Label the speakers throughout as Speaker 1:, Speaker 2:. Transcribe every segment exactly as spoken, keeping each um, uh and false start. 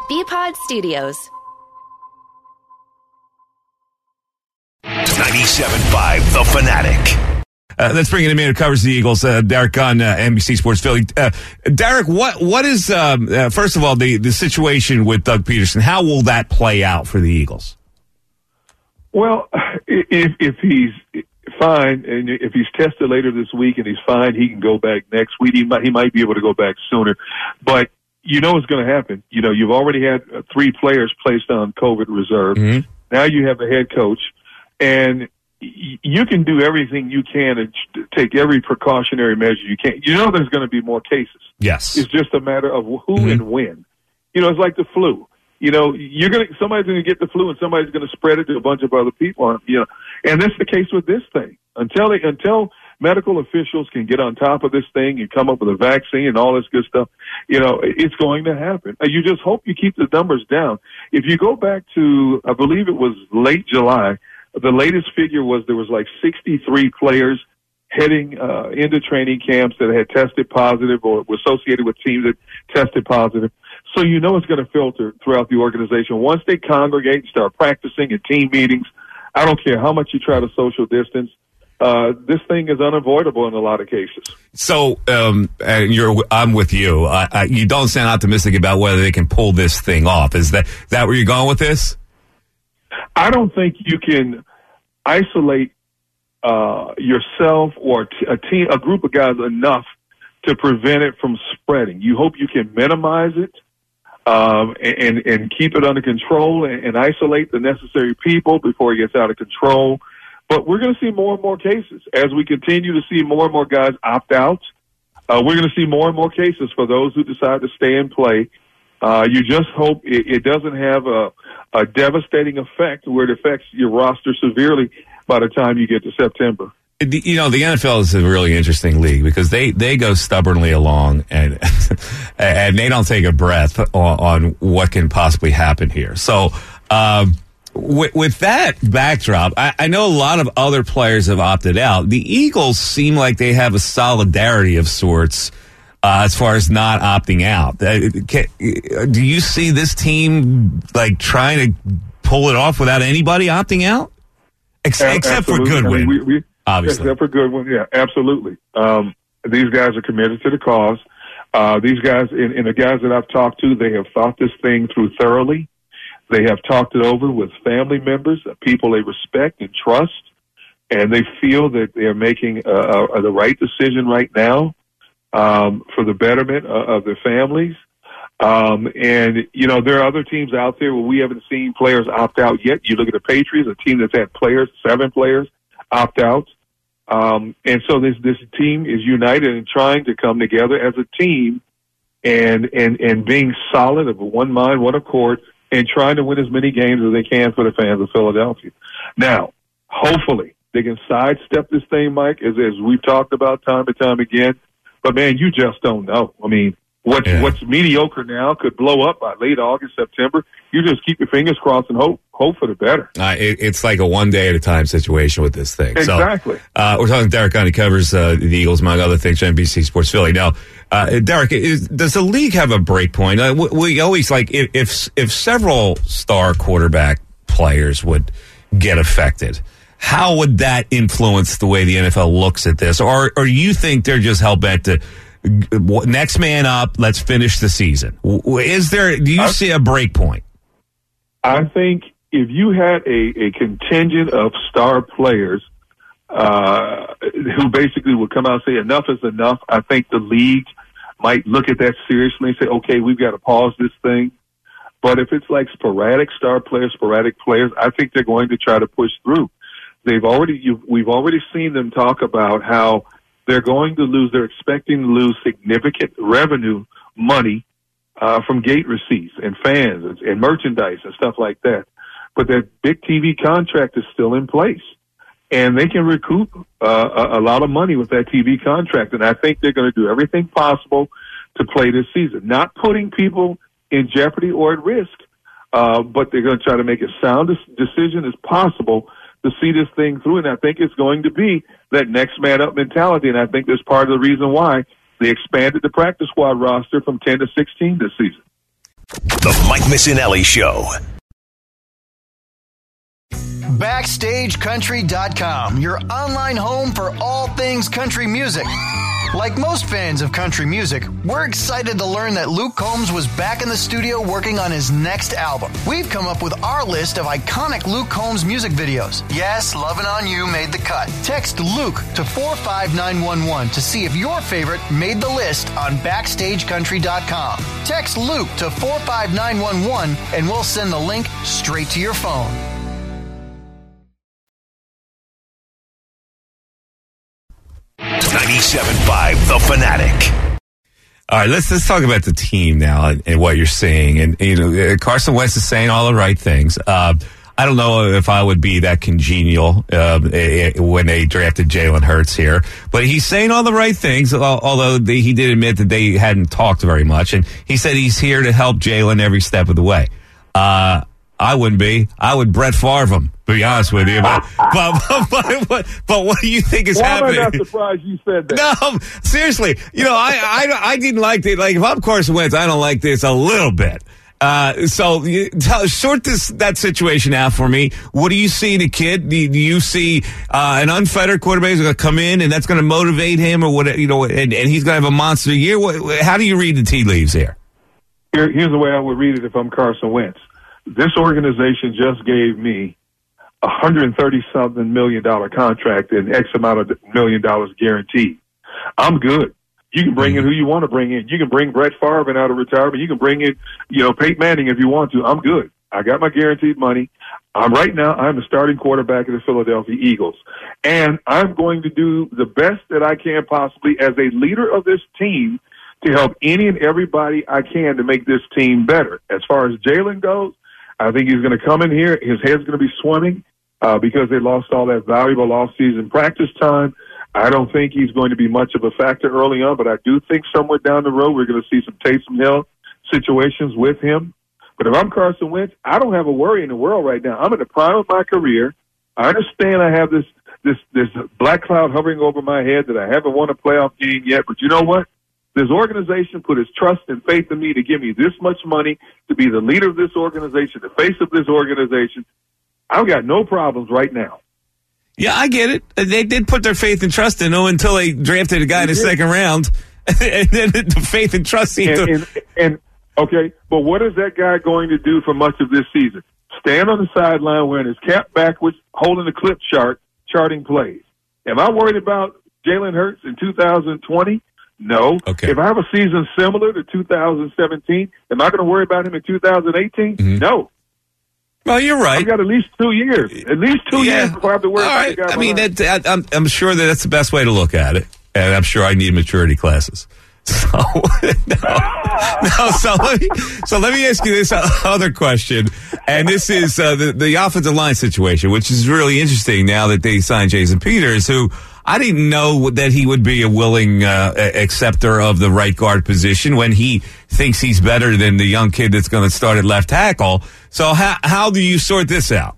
Speaker 1: B-Pod Studios.
Speaker 2: ninety-seven point five The Fanatic.
Speaker 3: Uh, let's bring in a man who covers the Eagles, uh, Derek Gunn, uh, N B C Sports Philly. Uh, Derek, what what is, um, uh, first of all, the, the situation with Doug Peterson? How will that play out for the Eagles?
Speaker 4: Well, if, if he's fine, and if he's tested later this week and he's fine, he can go back next week. He might, he might be able to go back sooner. But you know what's going to happen. You know, you've already had uh, three players placed on COVID reserve. Mm-hmm. Now you have a head coach. And you can do everything you can to take every precautionary measure you can. You know there's going to be more cases.
Speaker 3: Yes.
Speaker 4: It's just a matter of who
Speaker 3: mm-hmm.
Speaker 4: and when. You know, it's like the flu. You know, you're going to, somebody's going to get the flu and somebody's going to spread it to a bunch of other people. You know, and that's the case with this thing. Until they, until medical officials can get on top of this thing and come up with a vaccine and all this good stuff, you know, it's going to happen. You just hope you keep the numbers down. If you go back to, I believe it was late July, the latest figure was there was like sixty-three players heading uh, into training camps that had tested positive or were associated with teams that tested positive. So you know it's going to filter throughout the organization. Once they congregate and start practicing in team meetings, I don't care how much you try to social distance, uh, this thing is unavoidable in a lot of cases.
Speaker 3: So, um, and you're, I'm with you. I, I, you don't sound optimistic about whether they can pull this thing off. Is that, that where you're going with this?
Speaker 4: I don't think you can isolate uh, yourself or t- a team, a group of guys enough to prevent it from spreading. You hope you can minimize it um, and and keep it under control and, and isolate the necessary people before it gets out of control. But we're going to see more and more cases as we continue to see more and more guys opt out. Uh, we're going to see more and more cases for those who decide to stay and play. Uh, you just hope it, it doesn't have a, a devastating effect where it affects your roster severely by the time you get to September.
Speaker 3: You know, the N F L is a really interesting league because they, they go stubbornly along and and they don't take a breath on, on what can possibly happen here. So, um, with, with that backdrop, I, I know a lot of other players have opted out. The Eagles seem like they have a solidarity of sorts Uh, as far as not opting out. Uh, can, do you see this team like trying to pull it off without anybody opting out? Ex-
Speaker 4: a-
Speaker 3: except for
Speaker 4: absolutely.
Speaker 3: Goodwin, I mean, we, we, obviously.
Speaker 4: Except for Goodwin, yeah, absolutely. Um, these guys are committed to the cause. Uh, these guys, and, and the guys that I've talked to, they have thought this thing through thoroughly. They have talked it over with family members, people they respect and trust, and they feel that they're making uh, uh, the right decision right now. Um, for the betterment of, of their families. Um, and, you know, there are other teams out there where we haven't seen players opt out yet. You look at the Patriots, a team that's had players, seven players opt out. Um, and so this, this team is united and trying to come together as a team and, and, and being solid of one mind, one accord, and trying to win as many games as they can for the fans of Philadelphia. Now, hopefully they can sidestep this thing, Mike, as, as we've talked about time and time again. But, man, you just don't know. I mean, what's, yeah. what's mediocre now could blow up by late August, September. You just keep your fingers crossed and hope hope for the better.
Speaker 3: Uh, it, it's like a one-day-at-a-time situation with this thing.
Speaker 4: Exactly.
Speaker 3: So, uh, we're talking to Derek Gunn. He covers uh, the Eagles, among other things, N B C Sports Philly. Now, uh, Derek, is, does the league have a break point? Uh, we, we always, like, if, if if several star quarterback players would get affected, how would that influence the way the N F L looks at this? Or or you think they're just hell-bent to next man up, let's finish the season? Is there, do you I, see a break point?
Speaker 4: I think if you had a, a contingent of star players uh, who basically would come out and say enough is enough, I think the league might look at that seriously and say, okay, we've got to pause this thing. But if it's like sporadic star players, sporadic players, I think they're going to try to push through. They've already, you've, we've already seen them talk about how they're going to lose, they're expecting to lose significant revenue money uh, from gate receipts and fans and, and merchandise and stuff like that. But that big T V contract is still in place. And they can recoup uh, a, a lot of money with that T V contract. And I think they're going to do everything possible to play this season, not putting people in jeopardy or at risk, uh, but they're going to try to make as sound a decision as possible to see this thing through. And I think it's going to be that next man up mentality. And I think that's part of the reason why they expanded the practice squad roster from ten to sixteen this season.
Speaker 2: The Mike Missinelli Show.
Speaker 1: Backstage Country dot com, your online home for all things country music. Like most fans of country music, we're excited to learn that Luke Combs was back in the studio working on his next album. We've come up with our list of iconic Luke Combs music videos. Yes, Lovin' On You made the cut. Text Luke to four five nine one one to see if your favorite made the list on Backstage Country dot com. Text Luke to four five nine one one and we'll send the link straight to your phone.
Speaker 2: ninety-seven point five The Fanatic.
Speaker 3: All right, let's let's talk about the team now and, and what you're seeing. And you know, Carson Wentz is saying all the right things. Uh, I don't know if I would be that congenial uh, when they drafted Jalen Hurts here, but he's saying all the right things. Although they, he did admit that they hadn't talked very much, and he said he's here to help Jalen every step of the way. Uh, I wouldn't be. I would Brett Favre him, to be honest with you. But, but, but, but, but what do you think is
Speaker 4: Why
Speaker 3: happening?
Speaker 4: Why am I not surprised you said that?
Speaker 3: No, seriously. You know, I, I, I didn't like it. Like, if I'm Carson Wentz, I don't like this a little bit. Uh, so you, tell, sort this, that situation out for me. What do you see in a kid? Do you, do you see, uh, an unfettered quarterback who's going to come in and that's going to motivate him or what, you know, and, and he's going to have a monster year? What, how do you read the tea leaves here?
Speaker 4: Here? Here's the way I would read it if I'm Carson Wentz. This organization just gave me a hundred thirty something million dollar contract and X amount of million dollars guaranteed. I'm good. You can bring in who you want to bring in. You can bring Brett Favre in out of retirement. You can bring in, you know, Peyton Manning if you want to. I'm good. I got my guaranteed money. I'm right now, I'm the starting quarterback of the Philadelphia Eagles. And I'm going to do the best that I can possibly as a leader of this team to help any and everybody I can to make this team better. As far as Jalen goes, I think he's going to come in here. His head's going to be swimming uh, because they lost all that valuable off-season practice time. I don't think he's going to be much of a factor early on, but I do think somewhere down the road we're going to see some Taysom Hill situations with him. But if I'm Carson Wentz, I don't have a worry in the world right now. I'm in the prime of my career. I understand I have this this this black cloud hovering over my head that I haven't won a playoff game yet, but you know what? This organization put its trust and faith in me to give me this much money to be the leader of this organization, the face of this organization. I've got no problems right now.
Speaker 3: Yeah, I get it. They did put their faith and trust in him until they drafted a guy in the second round. And then the faith and trust seemed
Speaker 4: and,
Speaker 3: to...
Speaker 4: and, and, okay, but what is that guy going to do for much of this season? Stand on the sideline wearing his cap backwards, holding the clip chart, charting plays. Am I worried about Jalen Hurts in two thousand twenty? No.
Speaker 3: Okay.
Speaker 4: If I have a season similar to two thousand seventeen, am I going to worry about him in two thousand eighteen? Mm-hmm. No.
Speaker 3: Well, you're right.
Speaker 4: I've got at least two years. At least two
Speaker 3: yeah.
Speaker 4: years before I have to worry
Speaker 3: All
Speaker 4: about
Speaker 3: right.
Speaker 4: the guy.
Speaker 3: I mean, that, I'm, I'm sure that that's the best way to look at it. And I'm sure I need maturity classes. So, no, no, so let me, so let me ask you this other question. And this is uh, the, the offensive line situation, which is really interesting now that they signed Jason Peters, who I didn't know that he would be a willing uh, acceptor of the right guard position when he thinks he's better than the young kid that's going to start at left tackle. So how, how do you sort this out?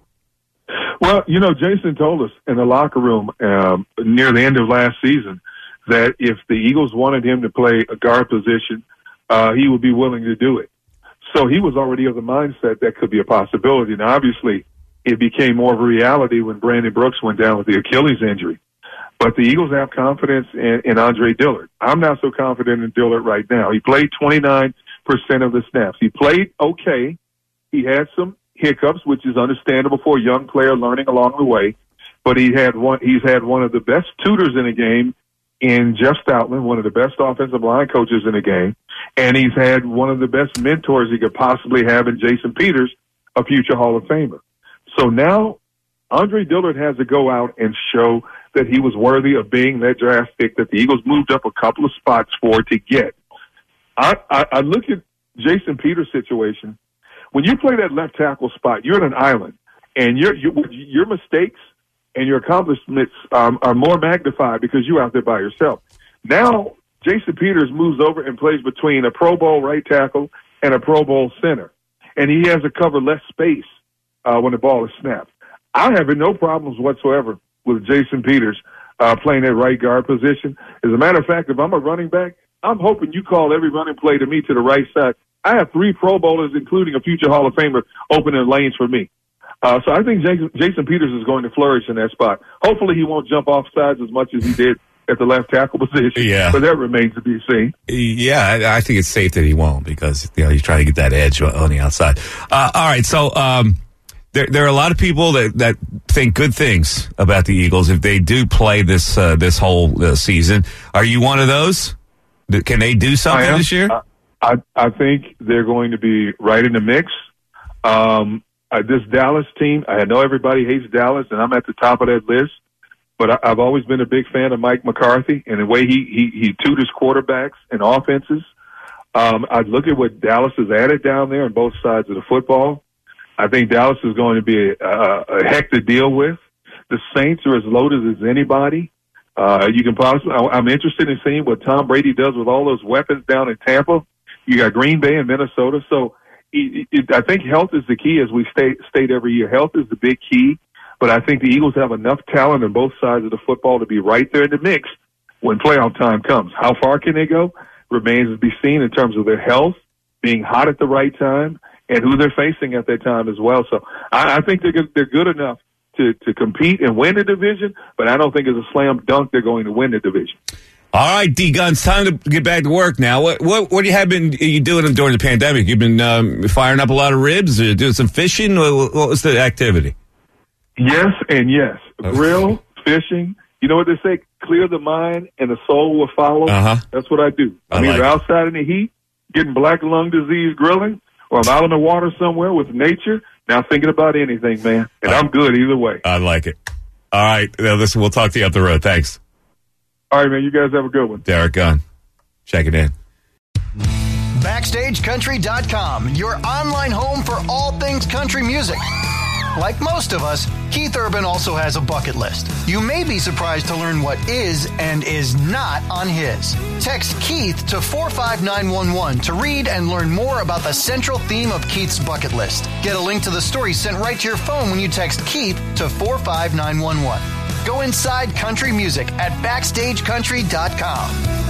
Speaker 4: Well, you know, Jason told us in the locker room um, near the end of last season that if the Eagles wanted him to play a guard position, uh, he would be willing to do it. So he was already of the mindset that could be a possibility. Now, obviously, it became more of a reality when Brandon Brooks went down with the Achilles injury. But the Eagles have confidence in, in Andre Dillard. I'm not so confident in Dillard right now. He played twenty-nine percent of the snaps. He played okay. He had some hiccups, which is understandable for a young player learning along the way. But he had one. He's had one of the best tutors in the game in Jeff Stoutland, one of the best offensive line coaches in the game, and he's had one of the best mentors he could possibly have in Jason Peters, a future Hall of Famer. So now Andre Dillard has to go out and show that he was worthy of being that draft pick that the Eagles moved up a couple of spots for to get. I, I, I look at Jason Peters' situation. When you play that left tackle spot, you're in an island, and your your, your mistakes and your accomplishments um, are more magnified because you're out there by yourself. Now, Jason Peters moves over and plays between a Pro Bowl right tackle and a Pro Bowl center, and he has to cover less space uh, when the ball is snapped. I have no problems whatsoever with Jason Peters uh, playing that right guard position. As a matter of fact, if I'm a running back, I'm hoping you call every running play to me to the right side. I have three Pro Bowlers, including a future Hall of Famer, opening lanes for me. Uh, so I think Jason, Jason Peters is going to flourish in that spot. Hopefully he won't jump off sides as much as he did at the left tackle position.
Speaker 3: Yeah.
Speaker 4: But that remains to be seen.
Speaker 3: Yeah, I, I think it's safe that he won't because, you know, he's trying to get that edge on the outside. Uh, all right, so um, there, there are a lot of people that, that think good things about the Eagles if they do play this uh, this whole uh, season. Are you one of those? Can they do something this year?
Speaker 4: I, I, I think they're going to be right in the mix. Um, uh, this Dallas team, I know everybody hates Dallas, and I'm at the top of that list. But I, I've always been a big fan of Mike McCarthy and the way he, he, he tutors quarterbacks and offenses. Um, I look at what Dallas has added down there on both sides of the football. I think Dallas is going to be a, a, a heck to deal with. The Saints are as loaded as anybody. Uh, you can possibly, I, I'm interested in seeing what Tom Brady does with all those weapons down in Tampa. You got Green Bay and Minnesota. So it, it, I think health is the key, as we state, state every year. Health is the big key. But I think the Eagles have enough talent on both sides of the football to be right there in the mix when playoff time comes. How far can they go remains to be seen in terms of their health, being hot at the right time, and who they're facing at that time as well. So I, I think they're good, they're good enough to, to compete and win the division, but I don't think it's a slam dunk they're going to win the division.
Speaker 3: All right, D-Guns, time to get back to work now. What what what have you been you doing during the pandemic? You've been um, firing up a lot of ribs, or doing some fishing? What, what was the activity?
Speaker 4: Yes and yes. Grill, fishing. You know what they say? Clear the mind and the soul will follow.
Speaker 3: Uh-huh.
Speaker 4: That's what I do. I'm
Speaker 3: I like
Speaker 4: either
Speaker 3: it.
Speaker 4: outside in the heat, getting black lung disease grilling, or I'm out in the water somewhere with nature, now thinking about anything, man. And
Speaker 3: Uh,
Speaker 4: I'm good either way.
Speaker 3: I like it. All right, now listen, we'll talk to you up the road. Thanks.
Speaker 4: All right, man. You guys have a good one.
Speaker 3: Derek Gunn, check it in.
Speaker 1: Backstage Country dot com, your online home for all things country music. Like most of us, Keith Urban also has a bucket list. You may be surprised to learn what is and is not on his. Text Keith to four five nine one one to read and learn more about the central theme of Keith's bucket list. Get a link to the story sent right to your phone when you text Keith to four five nine one one. Go inside country music at Backstage Country dot com.